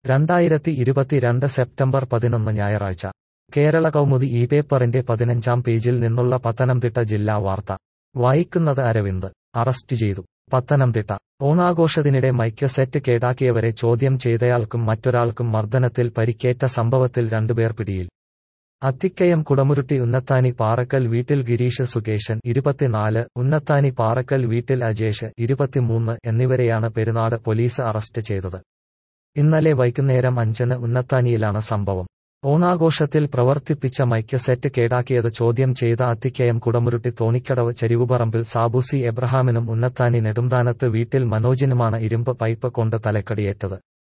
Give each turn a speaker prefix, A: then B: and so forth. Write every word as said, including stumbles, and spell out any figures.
A: രണ്ടായിരത്തി ഇരുപത്തിരണ്ട് സെപ്റ്റംബർ പതിനൊന്ന് ഞായറാഴ്ച കേരള കൗമുദി ഈ പേപ്പറിന്റെ പതിനഞ്ചാം പേജിൽ നിന്നുള്ള പത്തനംതിട്ട ജില്ലാ വാർത്ത വായിക്കുന്നത് അരവിന്ദ്. അറസ്റ്റ് ചെയ്തു. പത്തനംതിട്ട ഓണാഘോഷത്തിനിടെ മൈക്ക് സെറ്റ് കേടാക്കിയവരെ ചോദ്യം ചെയ്തയാൾക്കും മറ്റൊരാൾക്കും മർദ്ദനത്തിൽ പരിക്കേറ്റ സംഭവത്തിൽ രണ്ടുപേർ പിടിയിൽ. അത്തിക്കയം കുടമുരുട്ടി ഉന്നത്താനി പാറക്കൽ വീട്ടിൽ ഗിരീഷ് സുകേശൻ ഇരുപത്തിനാല്, ഉന്നത്താനി പാറക്കൽ വീട്ടിൽ അജേഷ് ഇരുപത്തിമൂന്ന് എന്നിവരെയാണ് പെരുന്നാട് പോലീസ് അറസ്റ്റ് ചെയ്തത്. ഇന്നലെ വൈകുന്നേരം അഞ്ചിന് ഉന്നത്താനിയിലാണ് സംഭവം. ഓണാഘോഷത്തിൽ പ്രവർത്തിപ്പിച്ച മൈക്ക് സെറ്റ് കേടാക്കിയത് ചോദ്യം ചെയ്ത അത്തിക്കയം കുടമുരുട്ടി തോണിക്കടവ് ചരിവുപറമ്പിൽ സാബു സി എബ്രഹാമിനും ഉന്നത്താനി നെടുംതാനത്ത് വീട്ടിൽ മനോജിനുമാണ് ഇരുമ്പ് പൈപ്പ് കൊണ്ട് തലക്കടിയേറ്റത്.